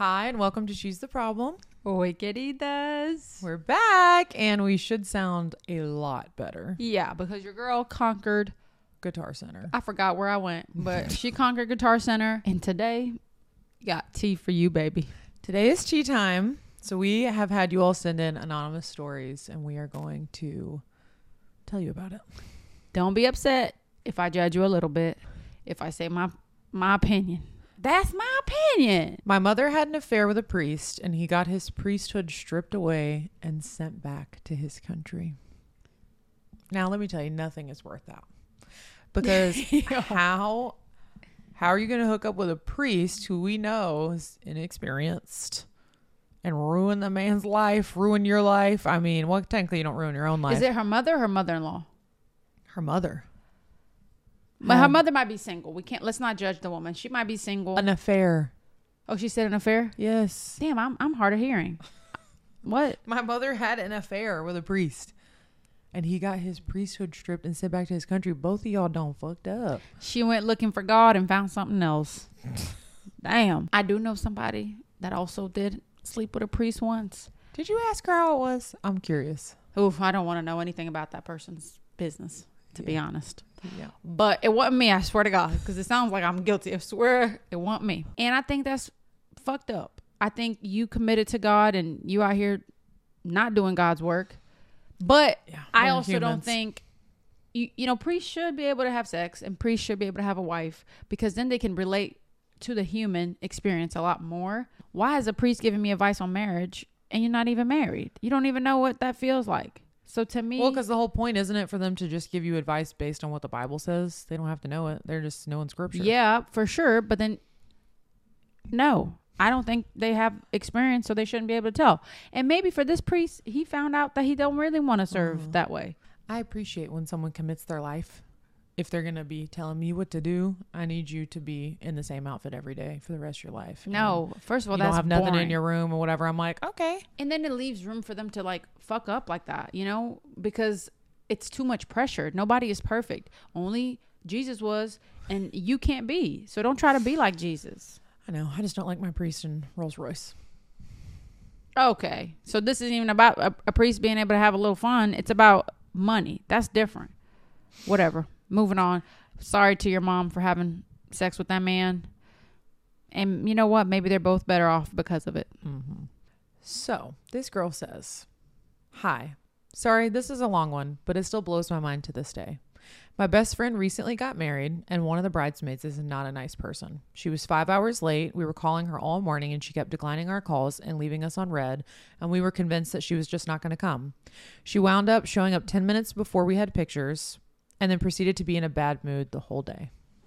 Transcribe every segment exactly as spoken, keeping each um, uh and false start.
Hi, and welcome to She's the Problem. Oi, queridas. We're back, and we should sound a lot better. Yeah, because your girl conquered Guitar Center. I forgot where I went, but she conquered Guitar Center, and today got tea for you, baby. Today is tea time, so we have had you all send in anonymous stories, and we are going to tell you about it. Don't be upset if I judge you a little bit, if I say my my opinion. That's my opinion. My mother had an affair with a priest, and he got his priesthood stripped away and sent back to his country. Now, let me tell you, nothing is worth that. Because how how are you going to hook up with a priest who we know is inexperienced and ruin the man's life, ruin your life? I mean, well, technically you don't ruin your own life. Is it her mother or her mother-in-law? Her mother. But her mother might be single. We can't. Let's not judge the woman. She might be single. An affair. Oh, she said an affair? Yes. Damn, I'm I'm hard of hearing. What? My mother had an affair with a priest, and he got his priesthood stripped and sent back to his country. Both of y'all done fucked up. She went looking for God and found something else. Damn. I do know somebody that also did sleep with a priest once. Did you ask her how it was? I'm curious. Oof, I don't want to know anything about that person's business, to Yeah. be honest. Yeah. But it wasn't me, I swear to God, because it sounds like I'm guilty. I swear it wasn't me. And I think that's fucked up. I think you committed to God and you out here not doing God's work. But Yeah, I we're also don't humans. think, you, you know, priests should be able to have sex and priests should be able to have a wife because then they can relate to the human experience a lot more. Why is a priest giving me advice on marriage and you're not even married? You don't even know what that feels like. So to me, Well, because the whole point isn't it for them to just give you advice based on what the Bible says? They don't have to know it. They're just knowing scripture. yeah, for sure. But then, no, I don't think they have experience, so they shouldn't be able to tell. And maybe for this priest, he found out that he don't really want to serve Mhm. that way. I appreciate when someone commits their life. If they're going to be telling me what to do, I need you to be in the same outfit every day for the rest of your life. No, first of all, you that's don't have nothing boring. in your room or whatever. I'm like, okay. And then it leaves room for them to like fuck up like that, you know, because it's too much pressure. Nobody is perfect. Only Jesus was, and you can't be. So don't try to be like Jesus. I know. I just don't like my priest in Rolls Royce. Okay. So this isn't even about a, a priest being able to have a little fun. It's about money. That's different. Whatever. Moving on. Sorry to your mom for having sex with that man. And you know what? Maybe they're both better off because of it. Mm-hmm. So this girl says, hi, sorry, this is a long one, but it still blows my mind to this day. My best friend recently got married, and one of the bridesmaids is not a nice person. She was five hours late. We were calling her all morning, and she kept declining our calls and leaving us on red, and we were convinced that she was just not going to come. She wound up showing up ten minutes before we had pictures, and then proceeded to be in a bad mood the whole day.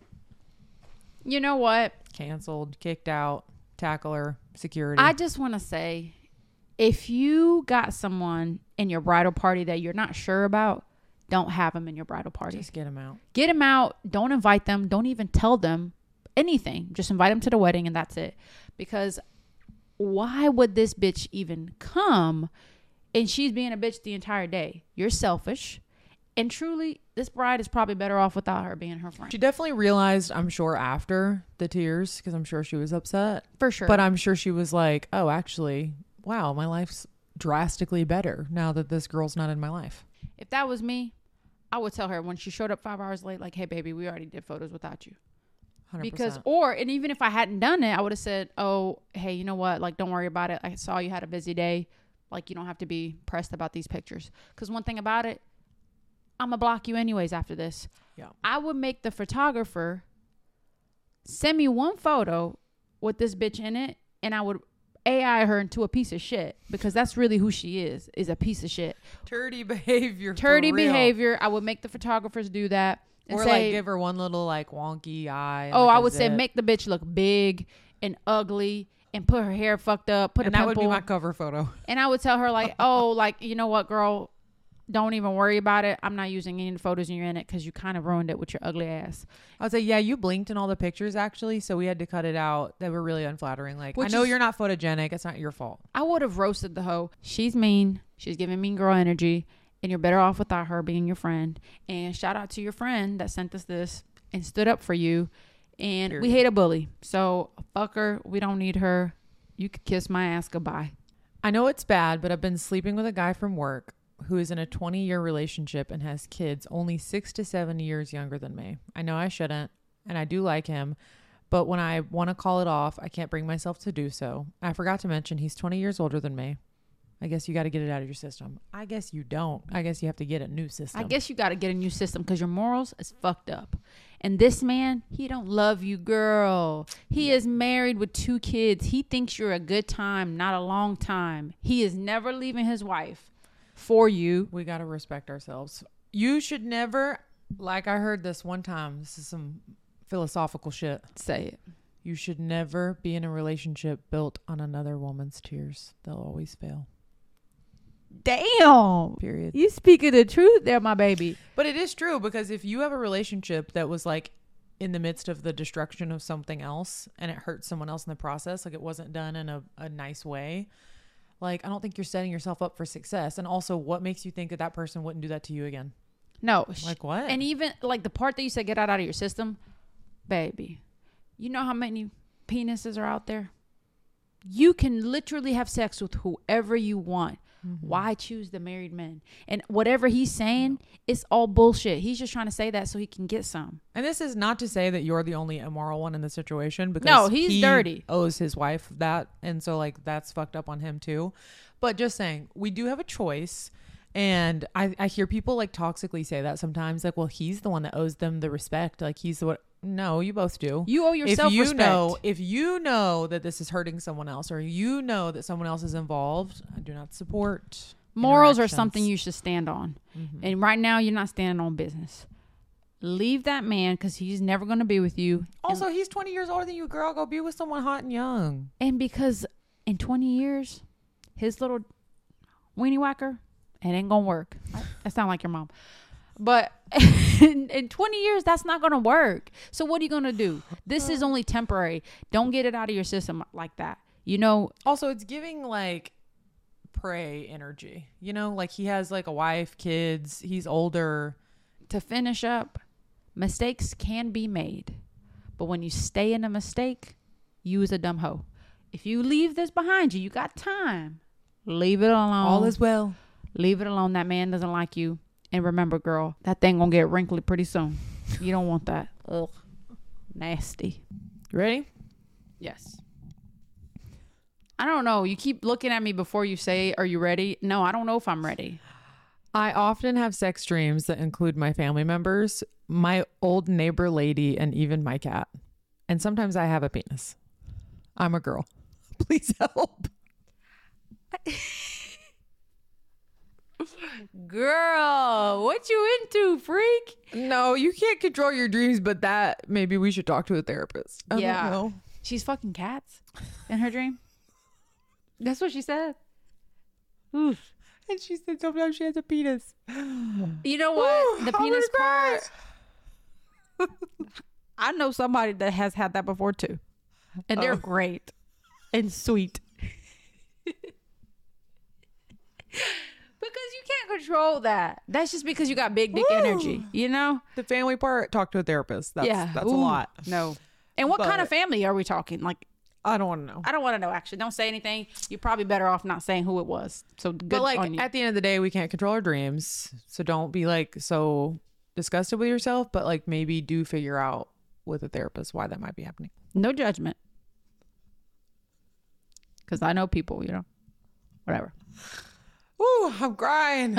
You know what? Canceled, kicked out, tackler, security. I just want to say, if you got someone in your bridal party that you're not sure about, don't have them in your bridal party. Just get them out. Get them out. Don't invite them. Don't even tell them anything. Just invite them to the wedding and that's it. Because why would this bitch even come? And she's being a bitch the entire day. You're selfish. And truly, this bride is probably better off without her being her friend. She definitely realized, I'm sure, after the tears, because I'm sure she was upset. For sure. But I'm sure she was like, oh, actually, wow, my life's drastically better now that this girl's not in my life. If that was me, I would tell her when she showed up five hours late, like, hey, baby, we already did photos without you. one hundred percent. Because, or, and even if I hadn't done it, I would have said, oh, hey, you know what? Like, don't worry about it. I saw you had a busy day. Like, you don't have to be pressed about these pictures. Because one thing about it, I'm going to block you anyways after this. Yeah. I would make the photographer send me one photo with this bitch in it, and I would A I her into a piece of shit, because that's really who she is, is a piece of shit. Turdy behavior. Turdy for real. behavior. I would make the photographers do that. And Or say, like give her one little like wonky eye. and, oh, like, I a would say zip. make the bitch look big and ugly and put her hair fucked up, put And a that pimple. would be my cover photo. And I would tell her like, oh, like, you know what, girl, don't even worry about it. I'm not using any of the photos and you're in it because you kind of ruined it with your ugly ass. I would say, yeah, you blinked in all the pictures actually, so we had to cut it out. They were really unflattering. Like, Which I know is- you're not photogenic. It's not your fault. I would have roasted the hoe. She's mean. She's giving mean girl energy. And you're better off without her being your friend. And shout out to your friend that sent us this and stood up for you. And Period. we hate a bully. So fuck her. We don't need her. You could kiss my ass goodbye. I know it's bad, but I've been sleeping with a guy from work who is in a twenty year relationship and has kids only six to seven years younger than me. I know I shouldn't, and I do like him, but when I want to call it off, I can't bring myself to do so. I forgot to mention he's twenty years older than me. I guess you got to get it out of your system. I guess you don't. I guess you have to get a new system. I guess you got to get a new system because your morals is fucked up. And this man, he don't love you, girl. He is married with two kids. He thinks you're a good time, not a long time. He is never leaving his wife for you. We got to respect ourselves. You should never, like I heard this one time, this is some philosophical shit. Say it. You should never be in a relationship built on another woman's tears. They'll always fail. Damn. Period. You speaking the truth there, my baby. But it is true, because if you have a relationship that was like in the midst of the destruction of something else and it hurt someone else in the process, like it wasn't done in a, a nice way, like I don't think you're setting yourself up for success. And also, what makes you think that that person wouldn't do that to you again? No. Like what? And even like the part that you said, get out, out of your system, baby. You know how many penises are out there? You can literally have sex with whoever you want. Mm-hmm. Why choose the married men? And whatever he's saying, it's all bullshit. He's just trying to say that so he can get some. And this is not to say that you're the only immoral one in the situation, because no, he's he dirty. Owes his wife that, and so like that's fucked up on him too. But just saying, we do have a choice. And I, I hear people like toxically say that sometimes, like, well, he's the one that owes them the respect. Like he's the one. No, you both do. You owe yourself if you respect. Know, if you know that this is hurting someone else, or you know that someone else is involved, I do not support. Morals are something you should stand on. Mm-hmm. And right now you're not standing on business. Leave that man because he's never going to be with you. Also, and, he's twenty years older than you, girl. Go be with someone hot and young. And because in twenty years, his little weenie whacker, it ain't going to work. That sound like your mom. But in, in twenty years, that's not going to work. So what are you going to do? This is only temporary. Don't get it out of your system like that. You know. Also, it's giving like prey energy. You know, like he has like a wife, kids. He's older. To finish up, mistakes can be made. But when you stay in a mistake, you is a dumb hoe. If you leave this behind you, you got time. Leave it alone. All is well. Leave it alone. That man doesn't like you. And remember, girl, that thing gonna get wrinkly pretty soon. You don't want that. Ugh. Nasty. You ready? Yes. I don't know. You keep looking at me before you say, are you ready? No, I don't know if I'm ready. I often have sex dreams that include my family members, my old neighbor lady, and even my cat. And sometimes I have a penis. I'm a girl. Please help. Girl, what you into, freak? No, you can't control your dreams, but that maybe we should talk to a therapist. I yeah. don't know. She's fucking cats in her dream. That's what she said. Oof. And she said sometimes she has a penis. You know what? Ooh, the I'm penis gonna part. I know somebody that has had that before too. And they're Oh. great and sweet. Because you can't control that. That's just because you got big dick Woo. energy, you know? The family part, talk to a therapist. That's, yeah. that's Ooh, a lot. No. And what But- kind of family are we talking? Like, I don't want to know. I don't want to know, actually. Don't say anything. You're probably better off not saying who it was. So good But like on you. at the end of the day, we can't control our dreams. So don't be like so disgusted with yourself, but like maybe do figure out with a therapist why that might be happening. No judgment. Because I know people, you know, whatever. Ooh, I'm crying.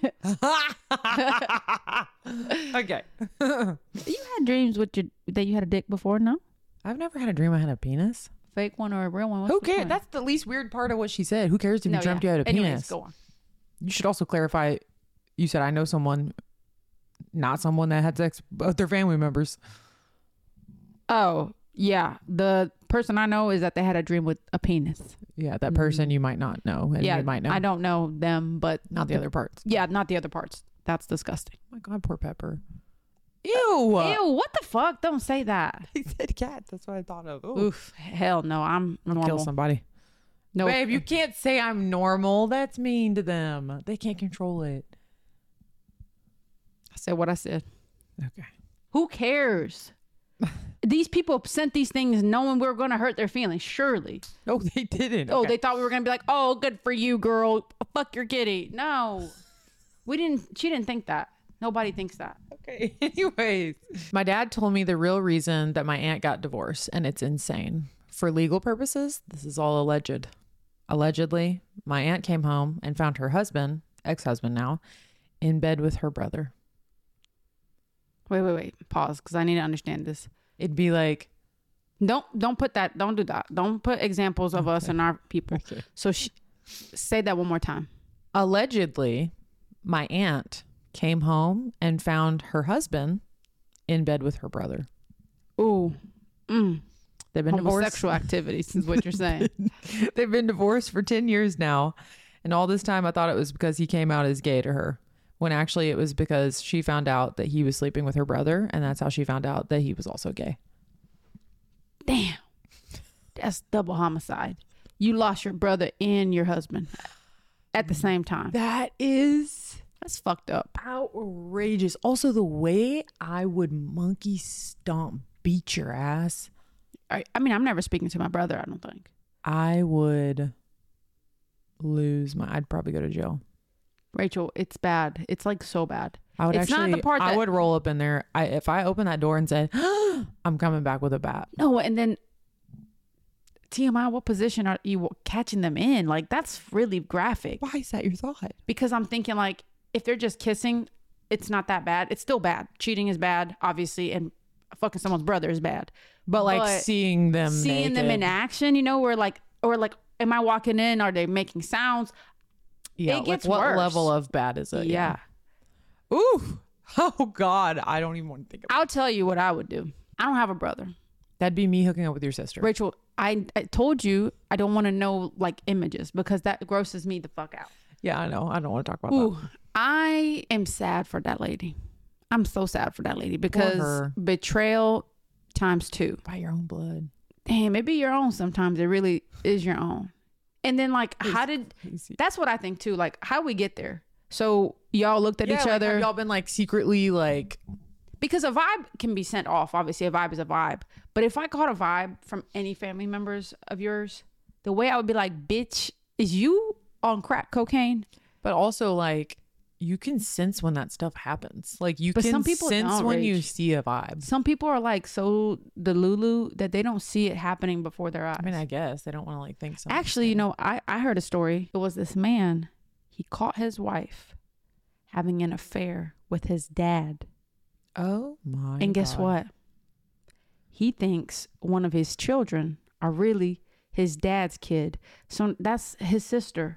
Okay. You had dreams with your that you had a dick before, no? I've never had a dream I had a penis. Fake one or a real one? What's Who the cares? point? That's the least weird part of what she said. Who cares if No, you dreamt yeah. you had a Anyways, penis? go on. You should also clarify. You said I know someone, not someone that had sex with their family members. Oh, yeah. The person I know is that they had a dream with a penis. Yeah, that person you might not know, and yeah, you might know. I don't know them, but Not the other parts. Yeah, not the other parts. That's disgusting. Oh my God, poor Pepper. Ew. Ew, what the fuck? Don't say that. He said cat. That's what I thought of. Ooh. Oof. Hell no. I'm normal. Kill somebody. No, Babe, you can't say I'm normal. That's mean to them. They can't control it. I said what I said. Okay. Who cares? these people sent these things knowing we were going to hurt their feelings. Surely. No, they didn't. Oh, Okay. they thought we were going to be like, oh, good for you, girl. Fuck your kitty. No. We didn't. She didn't think that. Nobody thinks that. Okay. Anyways, my dad told me the real reason that my aunt got divorced, and it's insane. For legal purposes, this is all alleged. Allegedly, my aunt came home and found her husband, ex-husband now, in bed with her brother. Wait, wait, wait. Pause, because I need to understand this. It'd be like, Don't don't put that. Don't do that. Don't put examples of Okay. us and our people. Okay. So she, say that one more time. allegedly, my aunt came home and found her husband in bed with her brother. Ooh. Mm. They've been divorced. Homosexual activities is what you're saying. They've been divorced for ten years now. And all this time I thought it was because he came out as gay to her, when actually it was because she found out that he was sleeping with her brother. And that's how she found out that he was also gay. Damn. That's double homicide. You lost your brother and your husband at the same time. That is That's fucked up. outrageous. Also, the way I would monkey stomp beat your ass, I, I mean, I'm never speaking to my brother, I don't think. I would lose my, I'd probably go to jail. Rachel, it's bad. It's like so bad. I would It's not actually, the part I that- would roll up in there. I, if I opened that door and said, I'm coming back with a bat. No, and then T M I, what position are you catching them in? Like, that's really graphic. Why is that your thought? Because I'm thinking, like, if they're just kissing, it's not that bad. It's still bad. Cheating is bad, obviously, and fucking someone's brother is bad. But like But seeing them, seeing them in naked. action, you know, where like, or like, am I walking in? Are they making sounds? Yeah, it gets like what worse. level of bad is it? Yeah. Ooh. Oh God, I don't even want to think about. I'll tell you what I would do. I don't have a brother. That'd be me hooking up with your sister. Rachel, I, I told you I don't want to know like images because that grosses me the fuck out. Yeah, I know. I don't want to talk about Ooh, that. I am sad for that lady. I'm so sad for that lady because her. betrayal times two. By your own blood. Damn, it be your own sometimes. It really is your own. And then like, how did, Crazy. that's what I think too. Like, how we get there? So y'all looked at Yeah, each like, other. have y'all been like secretly like, Because a vibe can be sent off. Obviously, a vibe is a vibe. But if I caught a vibe from any family members of yours, the way I would be like, bitch, is you on crack cocaine? but also like you can sense when that stuff happens. Like you But can some people sense don't, when you Rach. see a vibe. Some people are like so delulu that they don't see it happening before their eyes. I mean, I guess they don't want to like think something. Actually, you know, I, I heard a story. It was this man. He caught his wife having an affair with his dad. Oh my. And guess God. what? He thinks one of his children are really his dad's kid. So that's his sister.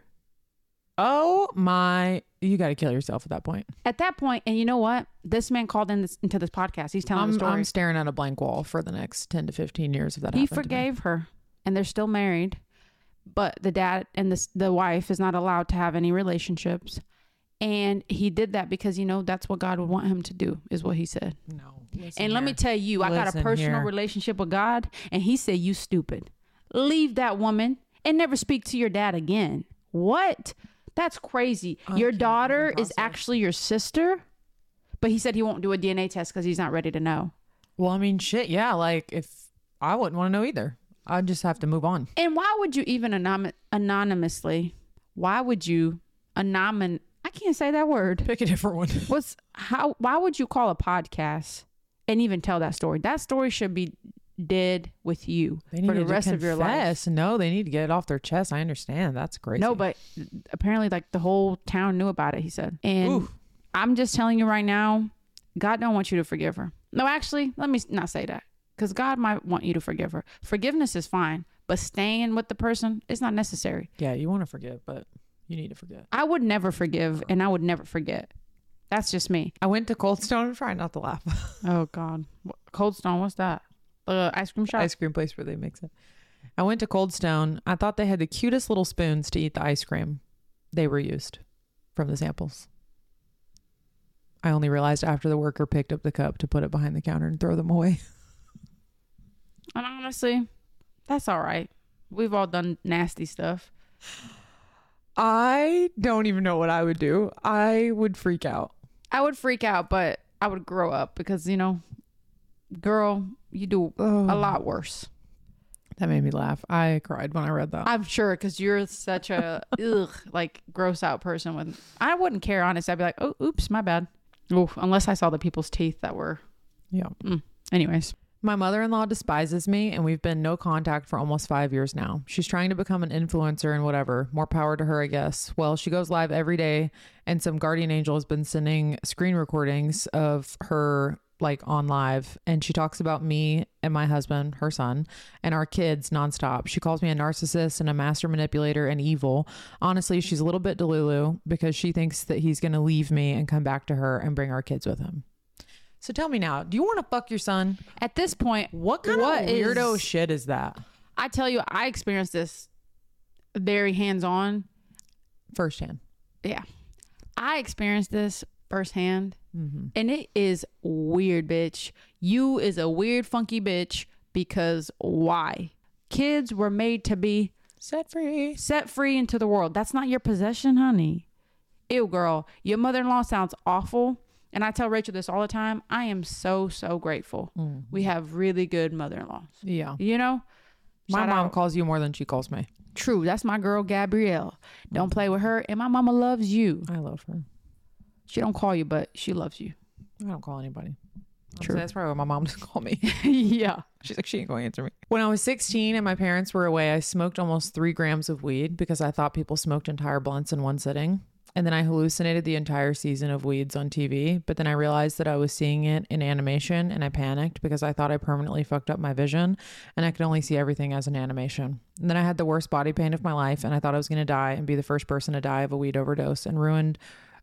Oh my. You got to kill yourself at that point. At that point, and you know what? This man called in this, into this podcast. He's telling I'm, the story. I'm staring at a blank wall for the next ten to fifteen years if that He happened to me. forgave her, and they're still married. But the dad and the the wife is not allowed to have any relationships. And he did that because, you know, that's what God would want him to do, is what he said. No. listen And let me here. tell you, I got a Listen personal here. relationship with God, and he said, you stupid. Leave that woman and never speak to your dad again. What? That's crazy. I Your can't daughter even is process. actually your sister? But he said he won't do a D N A test because he's not ready to know. Well, I mean, shit. Yeah. Like if I wouldn't want to know either. I'd just have to move on. And why would you even anom- anonymously, why would you anonym, I can't say that word. Pick a different one. What's, how, why would you call a podcast and even tell that story? That story should be dead with you They need for the to rest of your life. confess. No, they need to get it off their chest. I understand. That's crazy. No, but apparently like the whole town knew about it, he said. And Oof. I'm just telling you right now, God don't want you to forgive her. No, actually, let me not say that. Because God might want you to forgive her. Forgiveness is fine, but staying with the person is not necessary. Yeah, you want to forgive, but you need to forget. I would never forgive and I would never forget. That's just me. I went to Cold Stone and try not to laugh. Oh God. Cold Stone, what's that? Uh, ice cream shop? Ice cream place where they mix it. I went to Cold Stone. I thought they had the cutest little spoons to eat the ice cream. They were used from the samples. I only realized after the worker picked up the cup to put it behind the counter and throw them away. And honestly, that's all right. We've all done nasty stuff. I don't even know what I would do. I would freak out. I would freak out, but I would grow up because, you know, girl, you do Ugh. a lot worse. That made me laugh. I cried when I read that. I'm sure, because you're such a ugh, like gross out person. With I wouldn't care, honestly. I'd be like, oh, oops, my bad. Oof, unless I saw the people's teeth that were. Yeah. Mm. Anyways. My mother-in-law despises me, and we've been no contact for almost five years now. She's trying to become an influencer and whatever. More power to her, I guess. Well, she goes live every day, and some guardian angel has been sending screen recordings of her like on live, and she talks about me and my husband, her son, and our kids nonstop. She calls me a narcissist and a master manipulator and evil. Honestly, she's a little bit delulu because she thinks that he's going to leave me and come back to her and bring our kids with him. So tell me now, do you want to fuck your son? At this point, What kind what of weirdo is- shit is that? I tell you, I experienced this very hands-on. Firsthand. Yeah. I experienced this firsthand. Mm-hmm. And it is weird, bitch. You is a weird, funky bitch because why? Kids were made to be Set free. set free into the world. That's not your possession, honey. Ew, girl. Your mother-in-law sounds awful. And I tell Rachel this all the time. I am so, so grateful. Mm. We have really good mother-in-laws. Yeah. You know? My Shout mom out. calls you more than she calls me. True. That's my girl, Gabrielle. Don't play with her. And my mama loves you. I love her. She don't call you, but she loves you. I don't call anybody. True. Honestly, that's probably why my mom doesn't call me. Yeah. She's like, she ain't going to answer me. When I was sixteen and my parents were away, I smoked almost three grams of weed because I thought people smoked entire blunts in one sitting. And then I hallucinated the entire season of Weeds on T V. But then I realized that I was seeing it in animation and I panicked because I thought I permanently fucked up my vision and I could only see everything as an animation. And then I had the worst body pain of my life and I thought I was going to die and be the first person to die of a weed overdose and ruined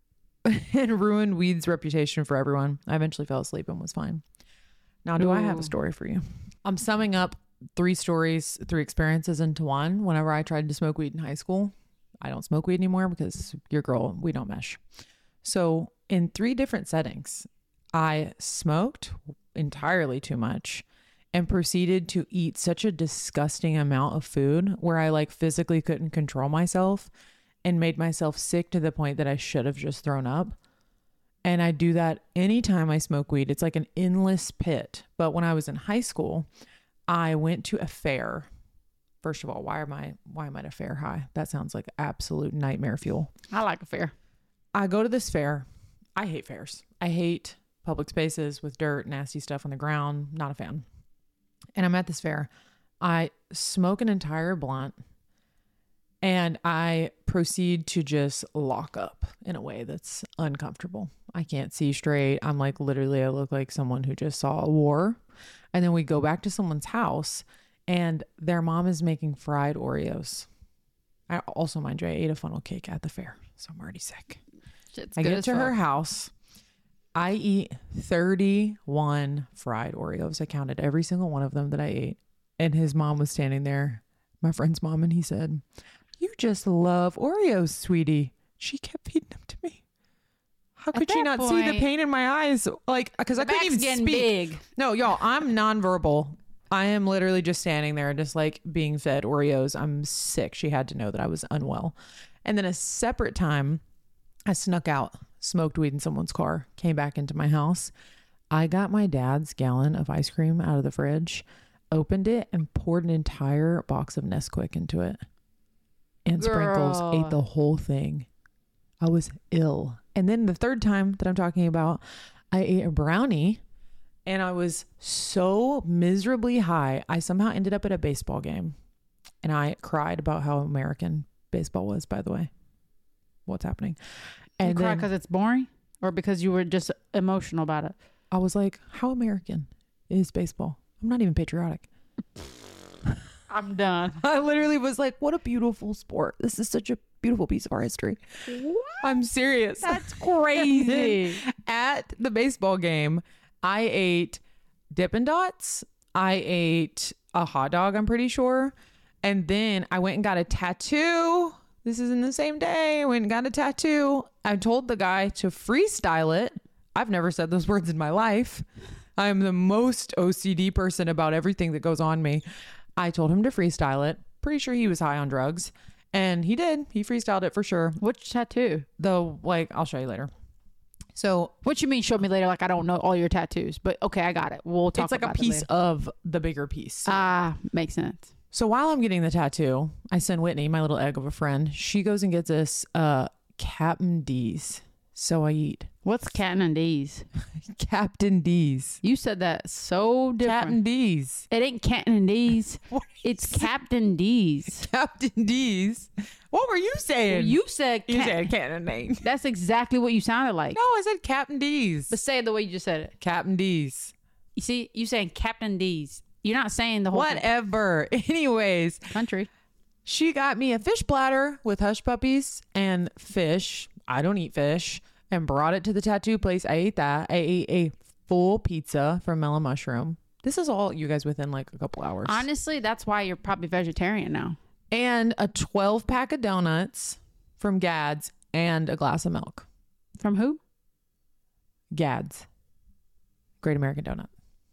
and ruined Weed's reputation for everyone. I eventually fell asleep and was fine. Now, do I have Ooh. a story for you? I'm summing up three stories, three experiences into one. Whenever I tried to smoke weed in high school, I don't smoke weed anymore because your girl, we don't mesh. So in three different settings, I smoked entirely too much and proceeded to eat such a disgusting amount of food where I like physically couldn't control myself and made myself sick to the point that I should have just thrown up. And I do that anytime I smoke weed. It's like an endless pit. But when I was in high school, I went to a fair. First of all, why am I why am I at a fair high? That sounds like absolute nightmare fuel. I like a fair. I go to this fair. I hate fairs. I hate public spaces with dirt, nasty stuff on the ground. Not a fan. And I'm at this fair. I smoke an entire blunt and I proceed to just lock up in a way that's uncomfortable. I can't see straight. I'm like, literally, I look like someone who just saw a war. And then we go back to someone's house and their mom is making fried Oreos. I also, mind you, I ate a funnel cake at the fair, so I'm already sick. Shit's I good get as to her fuck. house. I eat thirty-one fried Oreos. I counted every single one of them that I ate. And his mom was standing there, my friend's mom, and he said, "You just love Oreos, sweetie." She kept feeding them to me. How At could she that not see the point, pain in my eyes? Like, because I couldn't Back's even getting speak. big. No, y'all, I'm nonverbal. I am literally just standing there, just like being fed Oreos. I'm sick. She had to know that I was unwell. And then a separate time, I snuck out, smoked weed in someone's car, came back into my house. I got my dad's gallon of ice cream out of the fridge, opened it, and poured an entire box of Nesquik into it. And sprinkles, Girl. ate the whole thing. I was ill. And then the third time that I'm talking about, I ate a brownie and I was so miserably high. I somehow ended up at a baseball game and I cried about how American baseball was, by the way. What's happening? You And cry then because it's boring, or because you were just emotional about it? I was like, how American is baseball? I'm not even patriotic. I'm done. I literally was like, what a beautiful sport. This is such a beautiful piece of our history. I'm serious. That's crazy. At the baseball game, I ate Dippin' Dots. I ate a hot dog, I'm pretty sure. And then I went and got a tattoo. This is in the same day. I went and got a tattoo. I told the guy to freestyle it. I've never said those words in my life. I'm the most O C D person about everything that goes on me. I told him to freestyle it. Pretty sure he was high on drugs. And he did. He freestyled it for sure. Which tattoo? Though, like, I'll show you later. So What you mean show me later? Like I don't know all your tattoos, but okay, I got it. We'll talk it's like a about it piece later. of the bigger piece. Ah, makes sense. So while I'm getting the tattoo, I send Whitney, my little egg of a friend. She goes and gets us uh, Captain D's. So I eat. What's Captain and D's? Captain D's. You said that so different. Captain D's. It ain't Captain and D's. What It's Captain D's. Captain D's. What were you saying? You said you Cap- said Captain name. That's exactly what you sounded like. No, I said Captain D's. But say it the way you just said it. Captain D's. You see, you saying Captain D's. You're not saying the whole thing. Whatever. Anyways, Country. she got me a fish platter with hush puppies and fish. I don't eat fish. And brought it to the tattoo place. I ate that. I ate a full pizza from Melon Mushroom. This is all you guys within like a couple hours. Honestly, that's why you're probably vegetarian now. And a twelve pack of donuts from Gads and a glass of milk. From who? Gads. Great American Donut.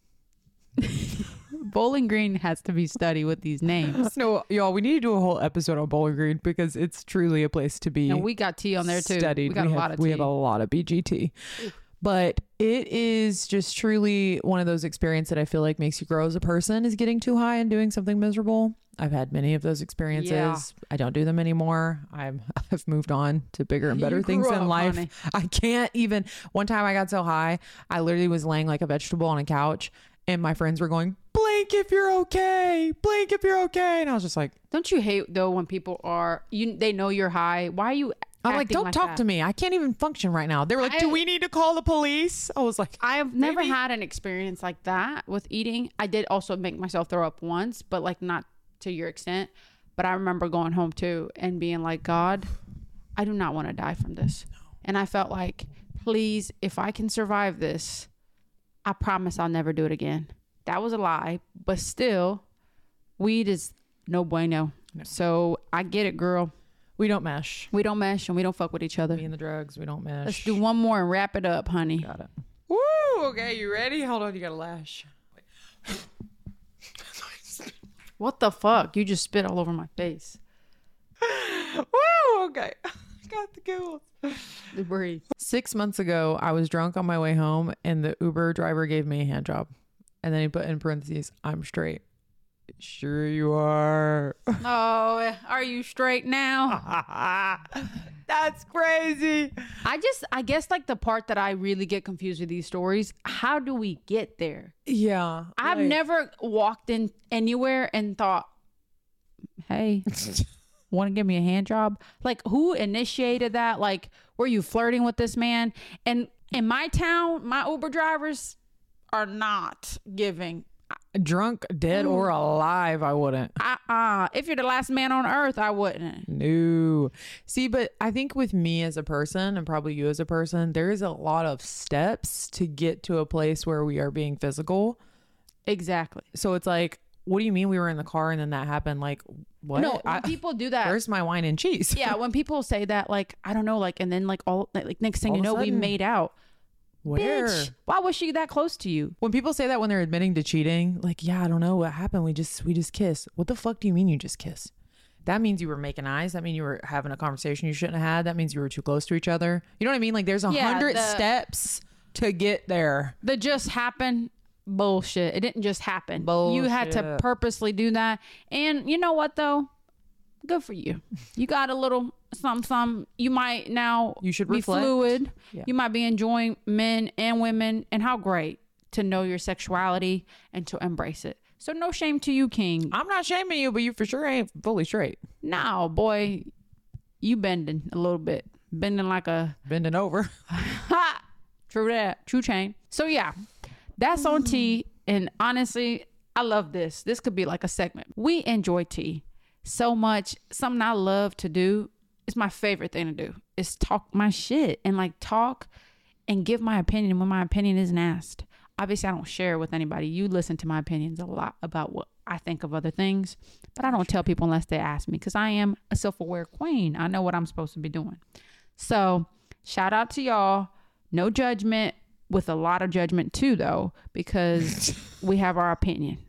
Bowling Green has to be studied with these names. No, y'all, we need to do a whole episode on Bowling Green because it's truly a place to be. And we got tea on there too. Studied. We got we a have, lot of tea. We have a lot of B G T. But it is just truly one of those experiences that I feel like makes you grow as a person is getting too high and doing something miserable. I've had many of those experiences. Yeah. I don't do them anymore. I'm, I've moved on to bigger and better You things grew in up, life. honey. I can't even. One time I got so high, I literally was laying like a vegetable on a couch and my friends were going, blink if you're okay. Blink if you're okay. And I was just like, Don't you hate though when people are you? They know you're high. Why are you? I'm like, acting don't like talk that? to me. I can't even function right now. They were like, I- do we need to call the police? I was like, I've never Maybe. had an experience like that with eating. I did also make myself throw up once, but like not to your extent. But I remember going home too and being like, God, I do not want to die from this. And I felt like, please, if I can survive this, I promise I'll never do it again. That was a lie, but still, weed is no bueno. No. So I get it, girl. we don't mesh. We don't mesh and we don't fuck with each other. Me and the drugs, we don't mesh. Let's do one more and wrap it up, honey. Got it. Woo! Okay, you ready? Hold on, you got a lash. What the fuck? You just spit all over my face. Woo! Okay. Got the giggles. Breathe. Six months ago, I was drunk on my way home, and the Uber driver gave me a hand job, and then he put in parentheses, "I'm straight." Sure you are. Oh, are you straight now? That's crazy. I just, I guess like the part that I really get confused with these stories, how do we get there? Yeah. I've like- never walked in anywhere and thought, hey, want to give me a hand job? Like who initiated that? Like, were you flirting with this man? And in my town, my Uber drivers are not giving. drunk, dead, or alive, I wouldn't. Uh-uh. If you're the last man on earth, I wouldn't. No. See, but I think with me as a person and probably you as a person, there is a lot of steps to get to a place where we are being physical. Exactly. So it's like, what do you mean we were in the car and then that happened? Like, what? No, when I, people do that. where's my wine and cheese? Yeah, when people say that, like, I don't know, like, and then like all, like next thing All you of a know, we sudden. made out. Where? Bitch, why was she that close to you? When people say that when they're admitting to cheating, like, yeah, I don't know what happened. We just we just kissed. What the fuck do you mean you just kissed? That means you were making eyes. That means you were having a conversation you shouldn't have had. That means you were too close to each other. You know what I mean? Like, there's a Yeah, hundred the- steps to get there. The just happened bullshit. It didn't just happen. You had to Bullshit. purposely do that. And you know what though? Good for you. You got a little something, something. You might now You should be reflect. fluid. Yeah. You might be enjoying men and women. And how great to know your sexuality and to embrace it. So no shame to you, King. I'm not shaming you, but you for sure ain't fully straight. Now, boy, you bending a little bit. Bending like a Bending over. ha. True that. True chain. So yeah, that's on tea. And honestly, I love this. This could be like a segment. We enjoy tea so much. Something I love to do. It's my favorite thing to do. Is talk my shit and like talk and give my opinion when my opinion isn't asked. Obviously, I don't share it with anybody. You listen to my opinions a lot about what I think of other things, but I don't tell people unless they ask me because I am a self-aware queen. I know what I'm supposed to be doing. So shout out to y'all. No judgment, with a lot of judgment too, though, because we have our opinion.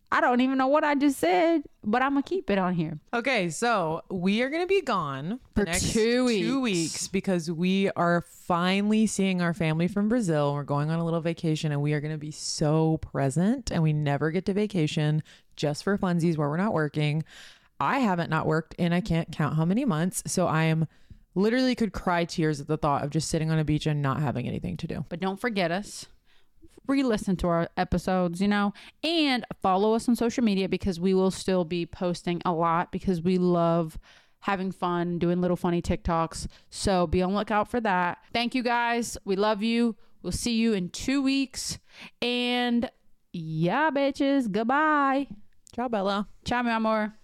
I don't even know what I just said, but I'm gonna keep it on here. Okay, so we are gonna be gone the For next two weeks. two weeks because we are finally seeing our family from Brazil. We're going on a little vacation, and we are gonna be so present. And we never get to vacation just for funsies where we're not working. I haven't not worked in I can't count how many months, so I am literally could cry tears at the thought of just sitting on a beach and not having anything to do. But don't forget us. Re-listen to our episodes, you know, and follow us on social media because we will still be posting a lot because we love having fun, doing little funny TikToks. So be on the lookout for that. Thank you guys. We love you. We'll see you in two weeks. And yeah, bitches. Goodbye. Ciao, Bella. Ciao, mi amor.